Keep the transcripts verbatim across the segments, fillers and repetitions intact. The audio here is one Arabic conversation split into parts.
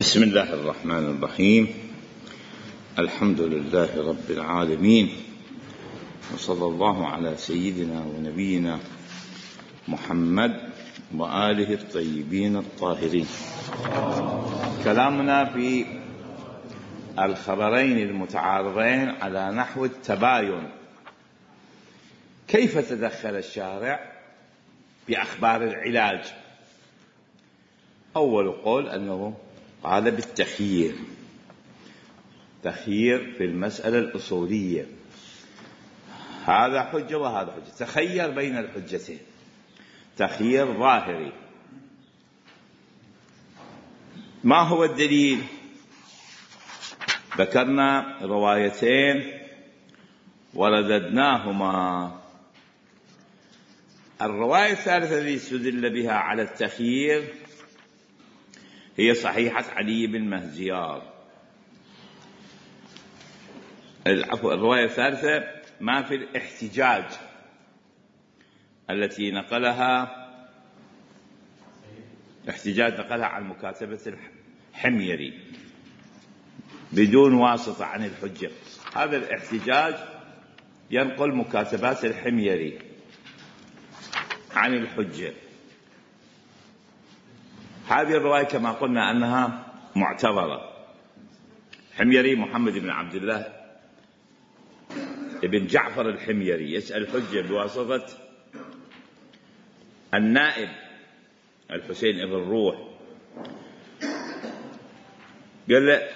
بسم الله الرحمن الرحيم. الحمد لله رب العالمين، وصلى الله على سيدنا ونبينا محمد وآله الطيبين الطاهرين. كلامنا في الخبرين المتعارضين على نحو التباين. كيف تدخل الشارع بأخبار العلاج؟ أول قول أنه قال بالتخيير، تخيير في المسألة الأصولية، هذا حجة وهذا حجة، تخير بين الحجتين، تخيير ظاهري. ما هو الدليل؟ ذكرنا روايتين ورددناهما. الرواية الثالثة التي استدل بها على التخيير هي صحيحة علي بن مهزيار. العفو، الرواية الثالثة ما في الاحتجاج التي نقلها احتجاج نقلها عن مكاتبة الحميري بدون واسطة عن الحجة. هذا الاحتجاج ينقل مكاتبات الحميري عن الحجة. هذه الرواية كما قلنا أنها معتبرة. حميري محمد بن عبد الله ابن جعفر الحميري يسأل الحجة بواسطة النائب الحسين ابن روح، قال له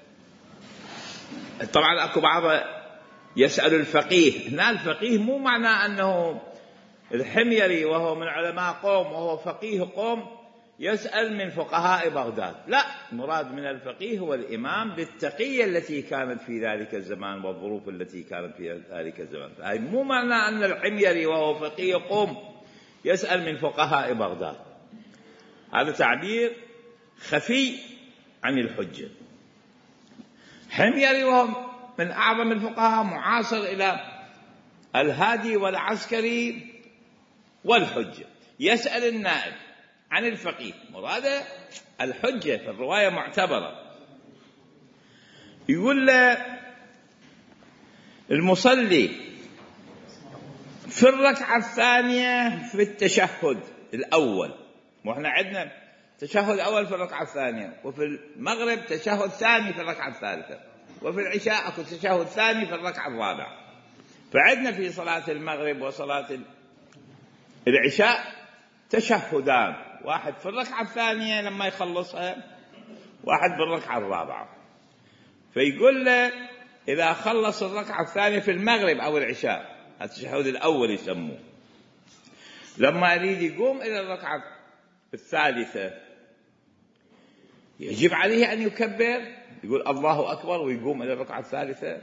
طبعا أكو بعض يسأل الفقيه. هنا الفقيه مو معنى أنه الحميري وهو من علماء قوم وهو فقيه قوم يسأل من فقهاء بغداد، لا، مراد من الفقيه هو الإمام بالتقية التي كانت في ذلك الزمان والظروف التي كانت في ذلك الزمان. فهي مو معنى أن الحميري وهو فقيه قوم يسأل من فقهاء بغداد، هذا تعبير خفي عن الحجة. حميري وهو من أعظم الفقهاء، معاصر إلى الهادي والعسكري والحجة، يسأل النائب عن الفقيه، مراده الحجة في الرواية معتبرة. يقول له المصلي في الركعة الثانية في التشهد الأول، وإحنا عندنا تشهد أول في الركعة الثانية، وفي المغرب تشهد ثاني في الركعة الثالثة، وفي العشاء أكو تشهد ثاني في الركعة الرابعة. فعندنا في صلاة المغرب وصلاة العشاء تشهدان، واحد في الركعة الثانية لما يخلصها، واحد بالركعة الرابعة. فيقول له إذا خلص الركعة الثانية في المغرب أو العشاء، التشهد الأول يسموه، لما يريد يقوم إلى الركعة الثالثة يجب عليه أن يكبر، يقول الله أكبر ويقوم إلى الركعة الثالثة.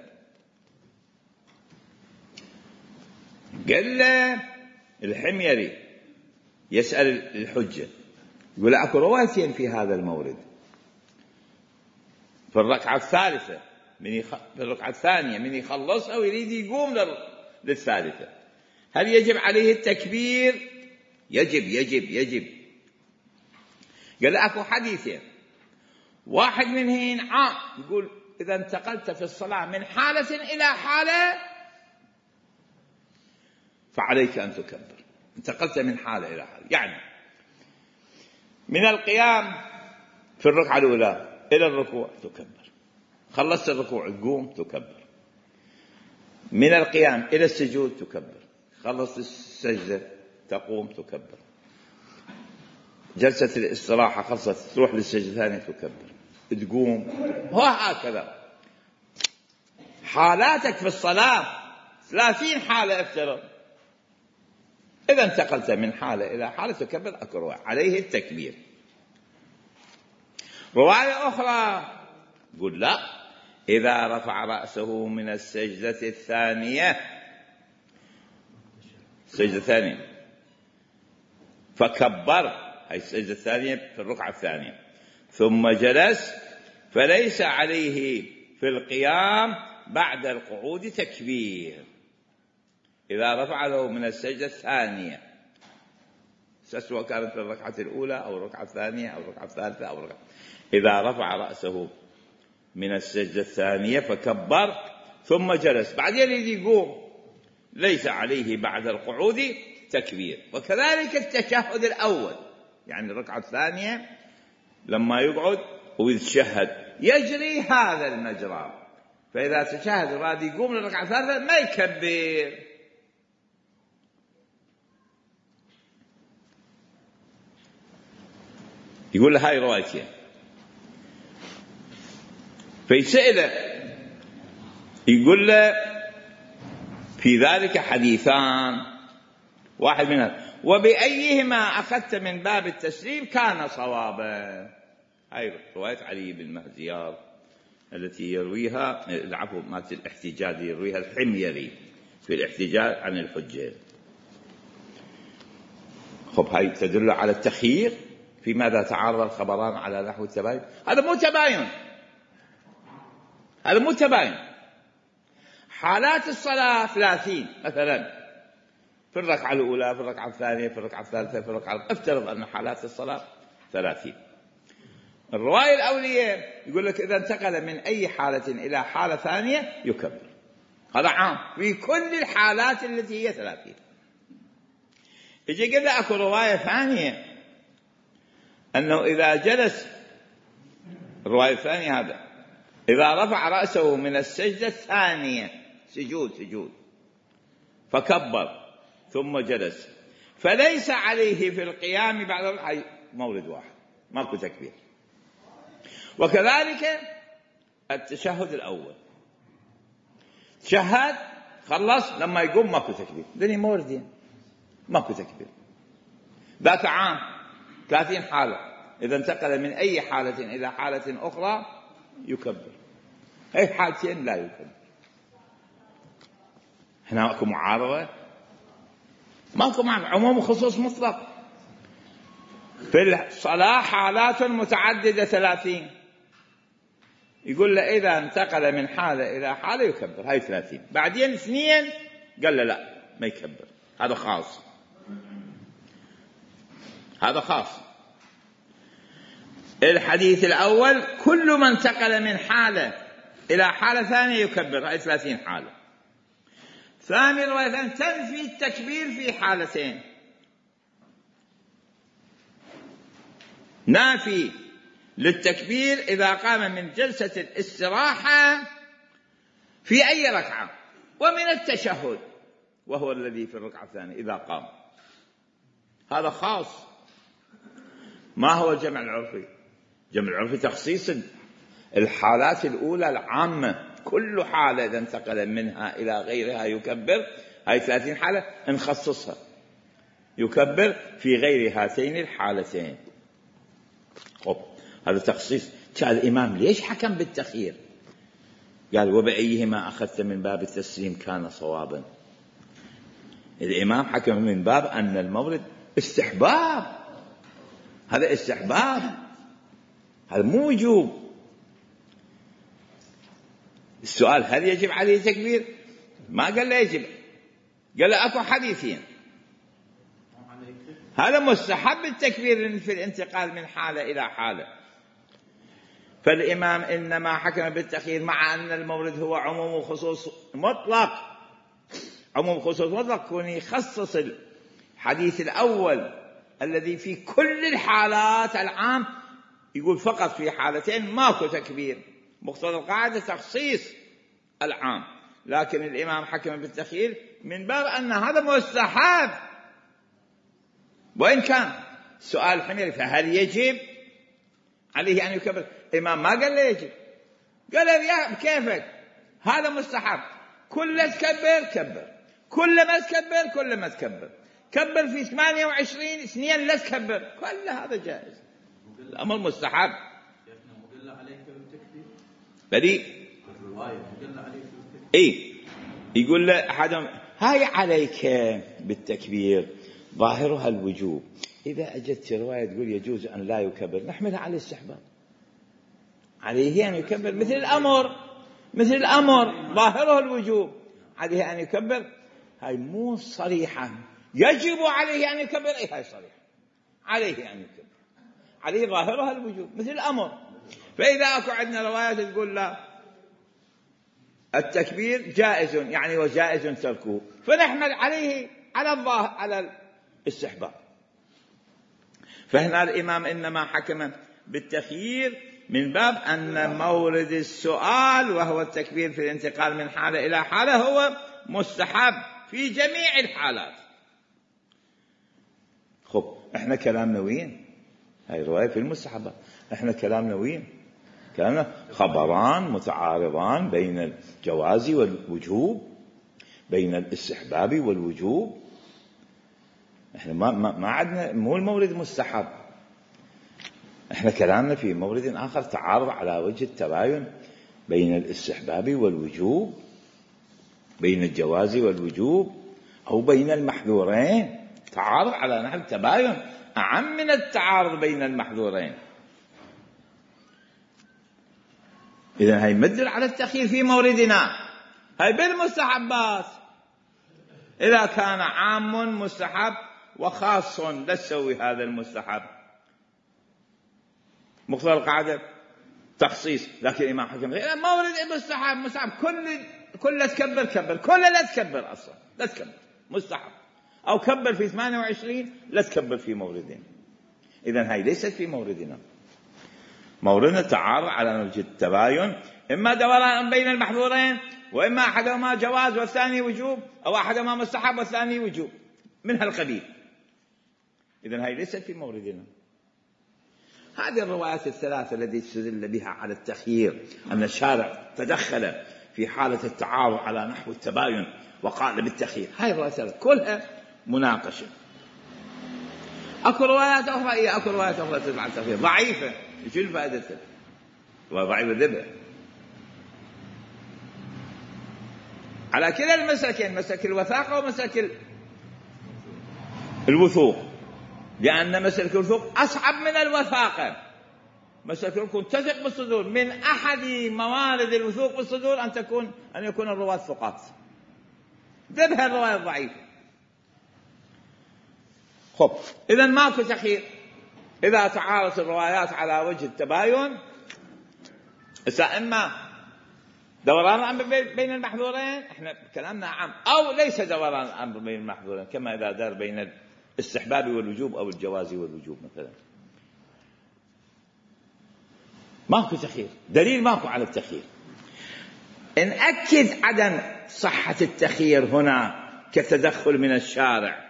قال له الحميري يسأل الحجة، يقول أكو روايتين في هذا المورد، في الركعة الثالثة من يخ... في الركعة الثانية من يخلصها ويريد يقوم لل... للثالثة، هل يجب عليه التكبير؟ يجب يجب يجب. قال أكو حديثين، واحد منهن عام، يقول إذا انتقلت في الصلاة من حالة إلى حالة فعليك أن تكبر. انتقلت من حالة إلى حالة، يعني من القيام في الركعة الأولى إلى الركوع تكبر، خلصت الركوع تقوم تكبر، من القيام إلى السجود تكبر، خلصت السجدة تقوم تكبر، جلسة الاستراحة خلصت تروح للسجدة الثانية تكبر، تقوم، وهكذا. حالاتك في الصلاة ثلاثين حالة افترض، إذا انتقلت من حالة إلى حالة تكبر أكروع عليه التكبير. رواية أخرى قل لا، إذا رفع رأسه من السجدة الثانية، السجدة الثانية فكبر، هي السجدة الثانية في الركعة الثانية، ثم جلس فليس عليه في القيام بعد القعود تكبير. إذا رفع له من السجدة الثانية، سواء كانت في الركعة الأولى أو الركعة الثانية أو الركعة الثالثة أو الركعة، إذا رفع رأسه من السجدة الثانية فكبر ثم جلس، بعدين يجي يقوم ليس عليه بعد القعود تكبير. وكذلك التشهد الأول، يعني الركعة الثانية لما يقعد ويتشهد يجري هذا المجرى، فإذا تشهد وراد يقوم للركعة الثالثة ما يكبر. يقول له هاي روايتين. فيسأله يقول له في ذلك حديثان، واحد منها وبأيهما أخذت من باب التسليم كان صوابا. هاي رواية علي بن مهزيار التي يرويها العفو مات الاحتجاج، يرويها الحميري في الاحتجاج عن الحجة. خب هاي تدل على التخيير في ماذا تعارض الخبران على نحو التباين. هذا مو تباين، هذا مو تباين. حالات الصلاة ثلاثين مثلا، في الركعة الأولى، في الركعة الثانية، في الركعة الثالثة، في الركعة، افترض أن حالات الصلاة ثلاثين. الرواية الأولية يقول لك إذا انتقل من أي حالة إلى حالة ثانية يكبر، هذا عام في كل الحالات التي هي ثلاثين. يجي كذا أكو رواية ثانية أنه إذا جلس، الرواية الثانية هذا إذا رفع رأسه من السجدة الثانية، سجود سجود فكبر ثم جلس فليس عليه في القيام بعد الركعة مورد واحد، ماكو تكبير. وكذلك التشهد الأول، تشهد خلص لما يقوم ماكو تكبير، ذني موردين ماكو تكبير. ذات عام ثلاثين حالة، إذا انتقل من أي حالة إلى حالة أخرى يكبر، أي حالتين لا يكبر. هنا ماكو معارضة، ماكو معنى عموم وخصوص مطلق. في الصلاة حالات متعددة ثلاثين، يقول له إذا انتقل من حالة إلى حالة يكبر، هاي ثلاثين. بعدين اثنين قال له لا ما يكبر، هذا خاص، هذا خاص. الحديث الأول كل من انتقل من حالة إلى حالة ثانية يكبر، هاي ثلاثين حالة. ثاني رواية تنفي التكبير في حالتين، نافي للتكبير إذا قام من جلسة الاستراحة في أي ركعة، ومن التشهد وهو الذي في الركعة الثانية إذا قام، هذا خاص. ما هو الجمع العرفي؟ جمع العرفي تخصيص الحالات الأولى العامة، كل حالة إذا انتقل منها إلى غيرها يكبر، هاي ثلاثين حالة نخصصها يكبر في غير هاتين الحالتين. طب هذا تخصيص. كان الإمام ليش حكم بالتخيير؟ قال وبأيهما أخذت من باب التسليم كان صوابا. الإمام حكم من باب أن المورد استحباب، هذا استحباب، هذا مو وجوب. السؤال هل يجب عليه تكبير؟ ما قال له يجب، قال له أكو حديثين، هذا مستحب التكبير في الانتقال من حالة إلى حالة. فالإمام إنما حكم بالتخيير مع أن المورد هو عموم وخصوص مطلق، عموم وخصوص مطلق، كون يخصص الحديث الأول الذي في كل الحالات العام يقول فقط في حالتين ماكو تكبير، مقتضى القاعدة تخصيص العام. لكن الإمام حكم بالتخيير من باب أن هذا مستحب، وإن كان سؤال حميري فهل يجب عليه أن يكبر؟ الإمام ما قال له يجب، قال له يا كيفك هذا مستحب، كل تكبر كبر، كل ما تكبر كل ما تكبر، كبر في ثمانية وعشرين اثنين لا تكبر، كل هذا جائز، الأمر مستحب. بدي إيه يقول له أحدهم هاي عليك بالتكبير ظاهرها الوجوب، إذا أجت رواية تقول يجوز أن لا يكبر نحملها على الاستحباب، عليه أن يكبر مثل الأمر، مثل الأمر ظاهره الوجوب، عليه أن يكبر، هاي مو صريحة يجب عليه أن يكبر، إيه هاي صريحة عليه أن يكبر، عليه ظاهرها الوجوب مثل الأمر. فإذا أكو عندنا روايات تقول لا التكبير جائز يعني وجائز تركه، فنحمل عليه على الظاهر على الاستحباب. فهنا الإمام إنما حكم بالتخيير من باب أن مورد السؤال وهو التكبير في الانتقال من حالة إلى حالة هو مستحب في جميع الحالات. خب احنا كلامنا وين؟ هاي رواية في المستحبات. احنا كلامنا وين؟ كلامنا خبران متعارضان بين الجواز والوجوب، بين الاستحباب والوجوب. احنا ما ما, ما عندنا مو المورد مستحب، احنا كلامنا في مورد آخر تعارض على وجه التباين بين الاستحباب والوجوب، بين الجواز والوجوب، أو بين المحذورين. تعارض على نحو التباين أعم من التعارض بين المحذورين. إذن هاي مدل على التخيير في موردنا. هاي بالمستحبات إذا كان عام مستحب وخاص لا تسوي هذا المستحب. مقتضى القاعدة تخصيص، لكن الإمام حكم مورد مستحب مستحب كل كل تكبر كبر، كل لا تكبر أصلا لا تكبر مستحب، أو كبر في ثمانية وعشرين لا تكبر في موردين. إذن هاي ليست في موردنا. موردنا تعارض على وجه التباين، إما دوران بين المحظورين، وإما أحدهما جواز والثاني وجوب، أو أحدهما مستحب والثاني وجوب من هالقبيل. إذن هاي ليست في موردنا. هذه الروايات الثلاثة التي استدل بها على التخيير أن الشارع تدخل في حالة التعارض على نحو التباين وقال بالتخيير، هاي الروايات الثلاثة كلها مناقشة. أكو روايات أخرى إيه أكو روايات أخرى تدل على التخيير ضعيفة، شو الفائدة؟ وضعيفة ذبح على كلا المسلكين، مسلك الوثاقة ومسلك الوثوق، لأن مسلك الوثوق أصعب من الوثاقة. مسلك الوثوق تثق بالصدور، من أحد موارد الوثوق بالصدور أن تكون أن يكون الرواة ثقات، ذبح الرواية الضعيفة. خب إذن ماكو تخيير إذا تعارضت الروايات على وجه التباين، إما دوران الأمر بين المحظورين، احنا كلامنا عام، أو ليس دوران الأمر بين المحظورين، كما إذا دار بين الاستحباب والوجوب أو الجواز والوجوب مثلا. ماكو تخيير، دليل ماكو على التخيير. نأكد عدم صحة التخيير هنا كتدخل من الشارع.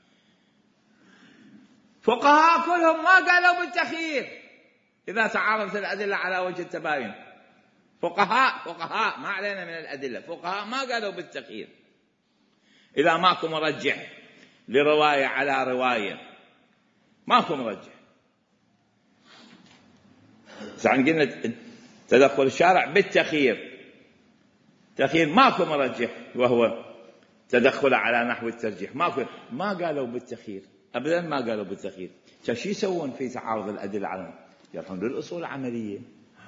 فقهاء كلهم ما قالوا بالتخيير إذا تعارضت الأدلة على وجه التباين. فقهاء فقهاء ما علينا من الأدلة، فقهاء ما قالوا بالتخيير إذا ماكو مرجح لرواية على رواية، ماكو مرجح. ساعة قلنا تدخل الشارع بالتخيير، تخيير ماكو مرجح وهو تدخل على نحو الترجيح، ماكو، ما قالوا بالتخيير أبدا، ما قالوا بالتخيير. شو يسوون في تعارض الأدلة على يرحون للأصول العملية؟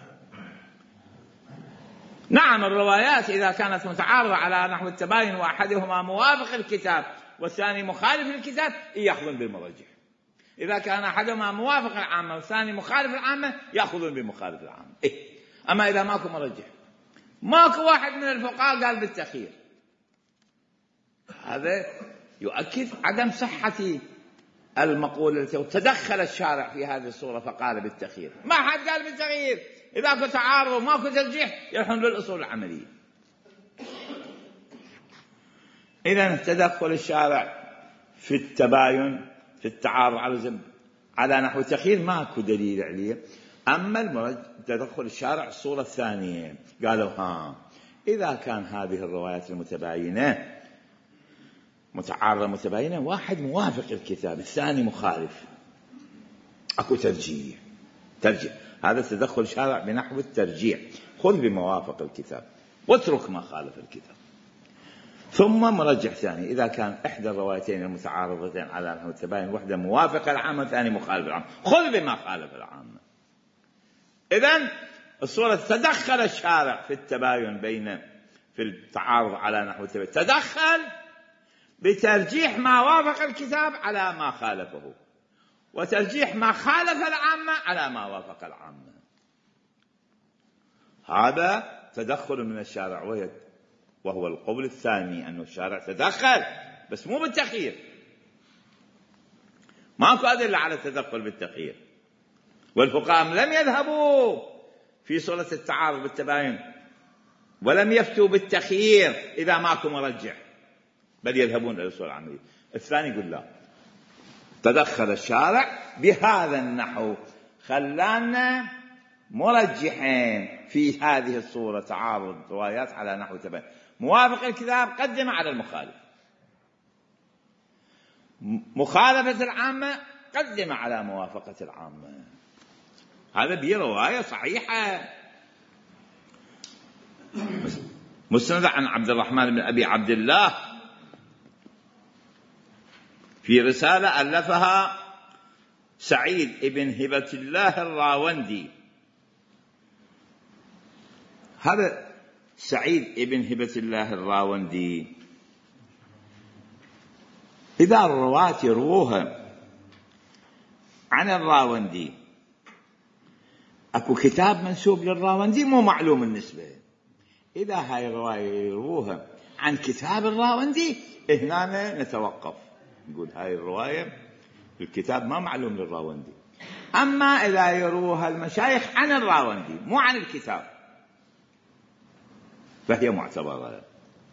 نعم الروايات إذا كانت متعارضة على نحو التباين وأحدهما موافق الكتاب والثاني مخالف الكتاب يأخذون بالمرجح. إذا كان أحدهما موافق العامة والثاني مخالف العامة يأخذون بمخالف العامة. إيه؟ أما إذا ماكو مرجح، ماكو واحد من الفقهاء قال بالتخيير، هذا يؤكد عدم صحة المقولة التي تدخل الشارع في هذه الصورة فقال بالتخيير. ما حد قال بالتغيير. إذا كنت تعارض وما كنت ترجيح يرحون للأصول العملية. إذن تدخل الشارع في التباين في التعارض على على نحو التخيير ماكو دليل عليه. أما تدخل الشارع الصورة الثانية، قالوا ها إذا كان هذه الروايات المتباينة متعارضة متباينة، واحد موافق الكتاب الثاني مخالف، أكو ترجيح. ترجيح هذا تدخل شارع بنحو الترجيح، خذ بموافق الكتاب واترك ما خالف الكتاب. ثم مرجح ثاني، إذا كان إحدى الروايتين المتعارضتين على نحو التباين، واحدة موافقة العامة ثاني مخالف العامة، خذ بما خالف العامة. إذن الصورة تدخل الشارع في التباين بين في التعارض على نحو التباين، تدخل بترجيح ما وافق الكتاب على ما خالفه، وترجيح ما خالف العامة على ما وافق العامة. هذا تدخل من الشارع، وهو القول الثاني أن الشارع تدخل بس مو بالتخيير، ماكو أدلة على التدخل بالتخيير، والفقهاء لم يذهبوا في صورة التعارض بالتباين ولم يفتوا بالتخيير إذا ماكو مرجح، بل يذهبون إلى الصورة العملية. الثاني يقول لا، تدخل الشارع بهذا النحو، خلانا مرجحين في هذه الصورة، تعارض روايات على نحو تباين، موافق الكتاب قدم على المخالف، مخالفة العامة قدم على موافقة العامة. هذا به رواية صحيحة مسند عن عبد الرحمن بن أبي عبد الله في رسالة ألفها سعيد ابن هبة الله الراوندي. هذا سعيد ابن هبة الله الراوندي إذا الرواة يروها عن الراوندي، أكو كتاب منسوب للراوندي مو معلوم النسبة، إذا هاي الرواية يروها عن كتاب الراوندي هنا نتوقف، نقول هاي الرواية الكتاب ما معلوم للراوندي. أما إذا يروها المشايخ عن الراوندي مو عن الكتاب فهي معتبرة.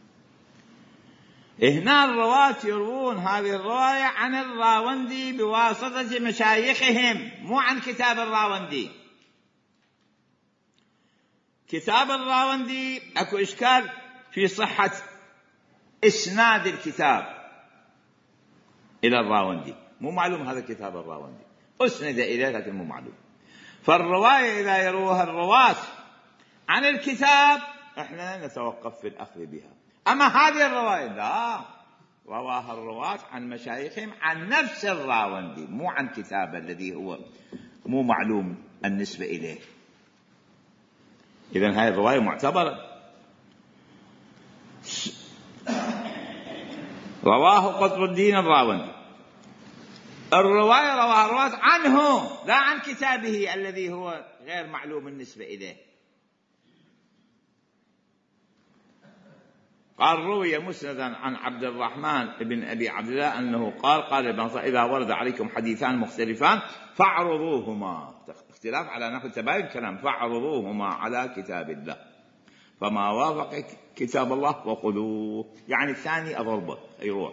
هنا الرواة يروون هذه الرواية عن الراوندي بواسطة مشايخهم مو عن كتاب الراوندي. كتاب الراوندي أكو إشكال في صحة إسناد الكتاب إلى الراوندي، مو معلوم هذا كتاب الراوندي، أسند إليه لكن مو معلوم. فالرواية إذا يروها الرواة عن الكتاب إحنا نتوقف في الأخذ بها. أما هذه الرواية لا، رواها الرواة عن مشايخهم عن نفس الراوندي مو عن كتاب الذي هو مو معلوم النسبة إليه، إذن هذه الرواية معتبرة. رواه قطب الدين الراوندي، الرواية رواها الرواة عنه لا عن كتابه الذي هو غير معلوم النسبة إليه. قال روي مسندا عن عبد الرحمن بن أبي عبد الله أنه قال قال ابن عمر إذا ورد عليكم حديثان مختلفان فاعرضوهما، اختلاف على نحو تباين الكلام، فاعرضوهما على كتاب الله فما وافق كتاب الله فخذوه، يعني الثاني أضربه يروح،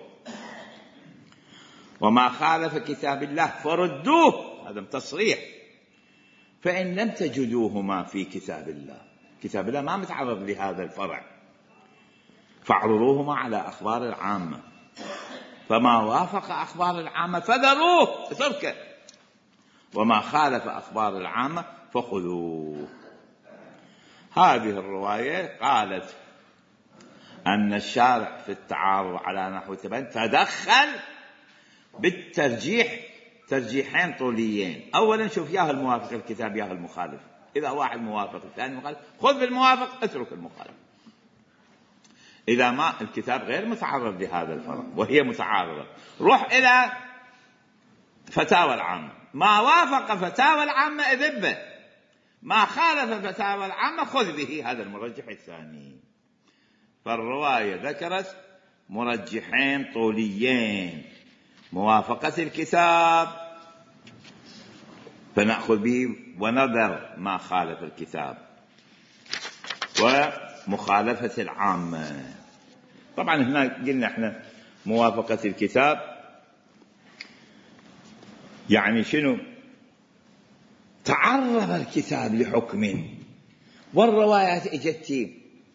وما خالف كتاب الله فردوه، هذا تصريح، فإن لم تجدوهما في كتاب الله، كتاب الله ما متعرض لهذا الفرع، فاعرضوهما على أخبار العامة فما وافق أخبار العامة فذروه تركه، وما خالف أخبار العامة فخذوه. هذه الرواية قالت أن الشارع في التعارض على نحو تباين تدخل بالترجيح، ترجيحين طوليين. أولا شوف ياه الموافق الكتاب ياه المخالف، إذا واحد موافق الثاني مخالف خذ بالموافق اترك المخالف، إذا ما الكتاب غير متعرض لهذا الفرق وهي متعارضة روح إلى فتاوى العامة، ما وافق فتاوى العامة اذبه، ما خالف فتاوى العامة خذ به، هذا المرجح الثاني. فالرواية ذكرت مرجحين طوليين، موافقة الكتاب فنأخذ به ونذر ما خالف الكتاب، ومخالفة العامة. طبعا هنا قلنا احنا موافقة الكتاب يعني شنو؟ تعرض الكتاب لحكم والروايات اجت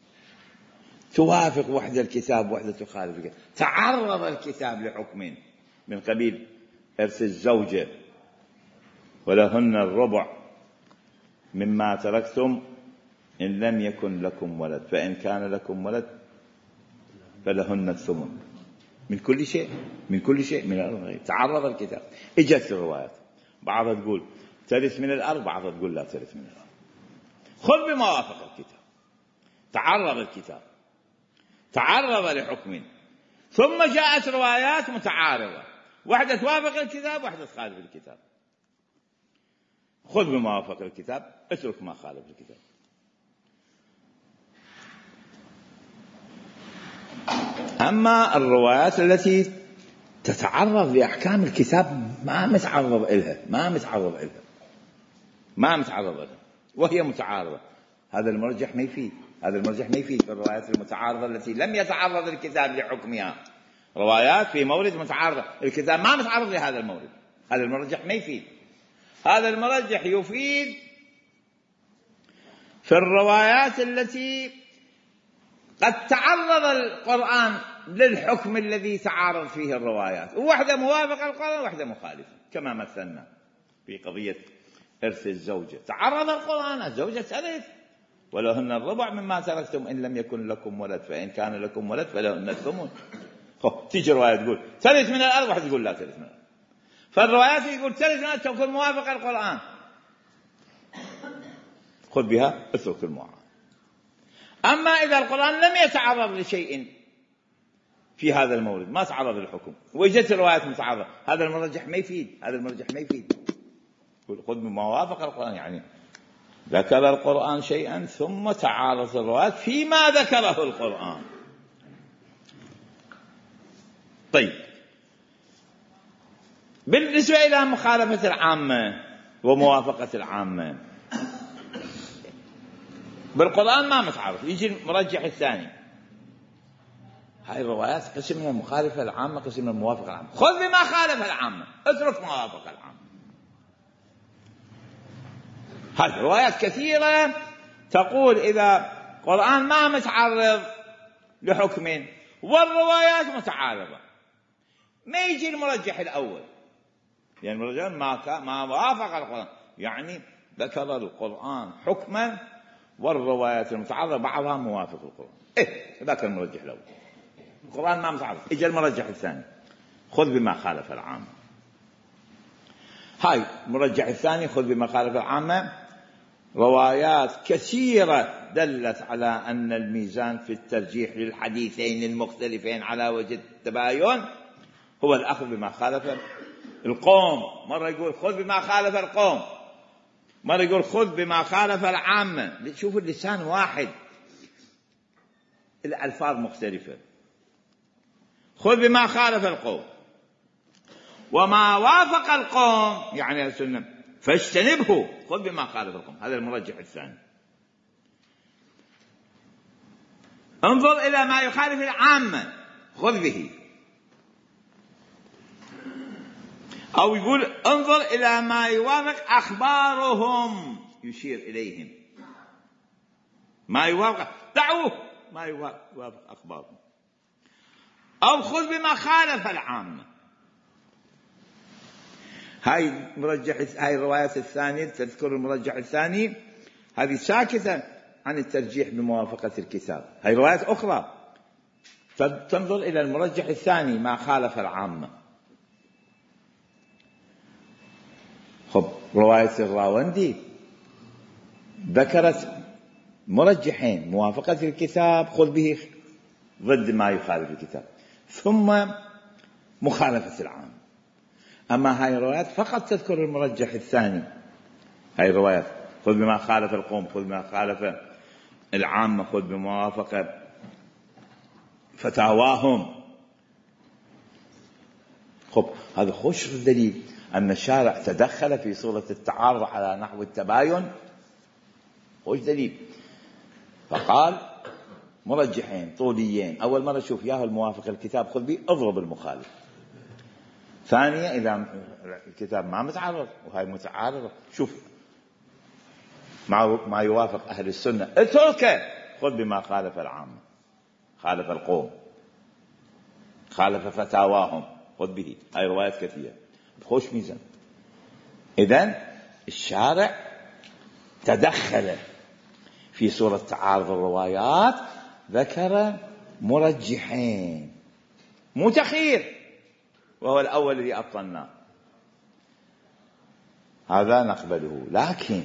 توافق وحدة الكتاب وحدة تخالف الكتاب، تعرض الكتاب لحكم من قبيل إرث الزوجة ولهن الربع مما تركتم إن لم يكن لكم ولد فإن كان لكم ولد فلهن الثمن من كل شيء، من كل شيء من الأرض. تعرض الكتاب، اجت الروايات، بعضها تقول ترث من الأرض، بعضها تقول لا ترث من الأرض، خذ بموافق الكتاب. تعرض الكتاب، تعرض لحكم، ثم جاءت روايات متعارضة، واحدة توافق الكتاب واحدة تخالف الكتاب، خذ بموافق الكتاب اترك ما خالف الكتاب. أما الروايات التي تتعرض لأحكام الكتاب ما متعرض إلها ما متعرض إلها ما متعرض إلها وهي متعارضة، هذا المرجح ما يفيد. هذا المرجح ما يفيد في الروايات المتعارضة التي لم يتعرض الكتاب لحكمها. روايات في مورد متعارضة، الكتاب ما متعرض لهذا المورد، هذا المرجح ما يفيد. هذا المرجح يفيد في الروايات التي قد تعرض القرآن للحكم الذي تعارض فيه الروايات، وواحدة موافقة القرآن وواحدة مخالفة، كما مثلنا في قضية إرث الزوجة. تعرض القرآن الزوجة ترث ولهن الربع مما تركتم إن لم يكن لكم ولد فإن كان لكم ولد فلهن الثمن. تيجي رواية تقول ترث من الأرض، واحد يقول لا ترث من الأرض. فالروايات يقول ترث من الأرض تكون موافقة القرآن، خذ بها اترك المعارضة. أما إذا القرآن لم يتعرض لشيء في هذا المورد، ما تعرض للحكم وجدت الروايات متعرضة، هذا المرجح ما يفيد. هذا المرجح ما يفيد. خذ بما وافق القرآن، يعني ذكر القرآن شيئا ثم تعارض الروايات فيما ذكره القرآن. طيب، بالنسبة إلى مخالفة العامة وموافقة العامة، بالقرآن ما متعارض، يجي المرجح الثاني. هاي الروايات قسم من المخالفة العامة قسم من الموافقة العامة. خذ بما خالف العامة اترك موافق العامة. هذه روايات كثيرة تقول إذا القرآن ما متعرض لحكم والروايات متعارضة ما يجي المرجح الأول، يعني المرجح ما ما وافق القرآن، يعني ذكر القرآن حكما والروايات المتعارضة بعضها موافق القرآن. إيه ذاك المرجح الأول. القرآن ما متعارض، إجا المرجح الثاني خذ بما خالف العامة. هاي المرجح الثاني خذ بما خالف العامة. روايات كثيرة دلت على أن الميزان في الترجيح للحديثين المختلفين على وجه التباين هو الأخذ بما خالف القوم. مرة يقول خذ بما خالف القوم، مرة يقول خذ بما خالف العامة. شوفوا اللسان واحد، الألفاظ مختلفة. خذ بما خالف القوم وما وافق القوم يعني السنة فاجتنبه، خذ بما خالف القوم. هذا المرجح الثاني. انظر إلى ما يخالف العامة خذ به، أو يقول انظر إلى ما يوافق أخبارهم يشير إليهم، ما يوافق دعوه ما يوافق أخبارهم، أو خذ بما خالف العامة. هاي مرجح هاي الروايات الثانية تذكر المرجح الثاني، هذه ساكتة عن الترجيح بموافقة الكتاب. هاي روايات أخرى تنظر إلى المرجح الثاني ما خالف العامة. خب رواية الراوندي ذكرت مرجحين، موافقة الكتاب خذ به ضد ما يخالف الكتاب، ثم مخالفة العام. أما هاي الروايات فقط تذكر المرجح الثاني. هاي الروايات خذ بما خالف القوم خذ بما خالف العامة خذ بموافقة فتاواهم. خب هذا خوش الدليل أن الشارع تدخل في صورة التعارض على نحو التباين، خوش دليل. فقال مرجحين طوليين، أول مرة شوف ياهو الموافق الكتاب خذ به اضرب المخالف. ثانية إذا الكتاب ما متعارض وهي متعارضة شوف ما يوافق أهل السنة اتركه خذ بما خالف العامة، خالف القوم خالف فتاواهم خذ به. هاي روايات كثيرة خوش ميزان. إذن الشارع تدخل في صورة تعارض الروايات، ذكر مرجحين مو تخير وهو الأول الذي أبطلناه، هذا نقبله. لكن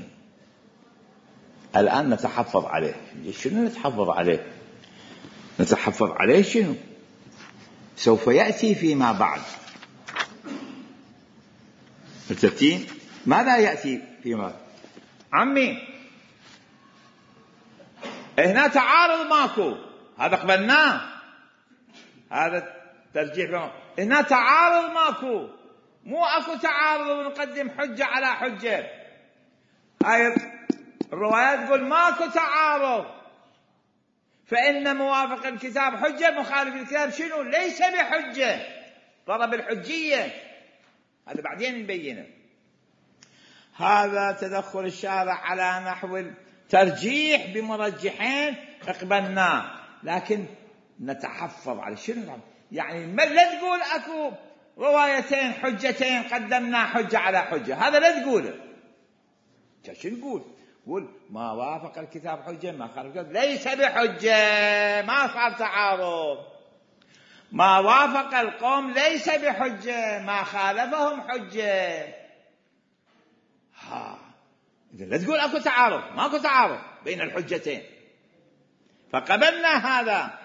الآن نتحفظ عليه. شنو نتحفظ عليه؟ نتحفظ عليه شنو؟ سوف يأتي فيما بعد الترتيب. ماذا يأتي فيما بعد؟ عمي هنا تعارض ماكو، هذا قبلناه. هذا ترجيح. هنا تعارض ماكو، مو اكو تعارض ونقدم حجة على حجة. هاي الروايات تقول ماكو تعارض، فإن موافق الكتاب حجة، مخالف الكتاب شنو؟ ليس بحجة، ضرب الحجية. هذا بعدين نبينه. هذا تدخل الشارع على نحو الترجيح بمرجحين اقبلناه، لكن نتحفظ على شنو يعني. ما لا تقول اكو روايتين حجتين قدمنا حجة على حجة، هذا لا تقوله. شو نقول؟ قول ما وافق الكتاب حجة، ما خالف الكتاب ليس بحجة، ما صار تعارض. ما وافق القوم ليس بحجة، ما خالفهم حجة. ها إذا لا تقول اكو تعارض، ماكو تعارض بين الحجتين. فقبلنا هذا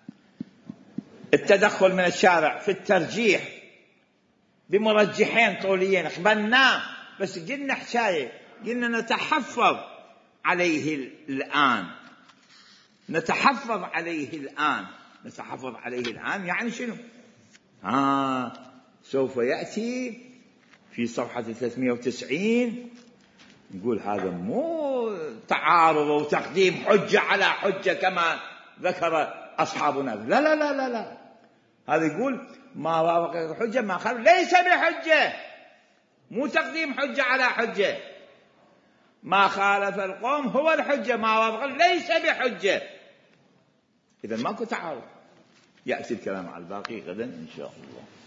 التدخل من الشارع في الترجيح بمرجحين طوليين، قبلناه، بس قلنا حكاية، قلنا نتحفظ عليه الآن، نتحفظ عليه الآن. نتحفظ عليه الآن يعني شنو؟ آه سوف يأتي في صفحة ثلاثمائة وتسعين نقول هذا مو تعارض وتقديم حجة على حجة كما ذكر أصحابنا. لا لا لا لا لا، هذا يقول ما وافق الحجة ما خالف ليس بحجة، مو تقديم حجة على حجة. ما خالف القوم هو الحجة، ما وافق ليس بحجة. إذا ماكو تعارض. يأتي الكلام على الباقي غدا إن شاء الله.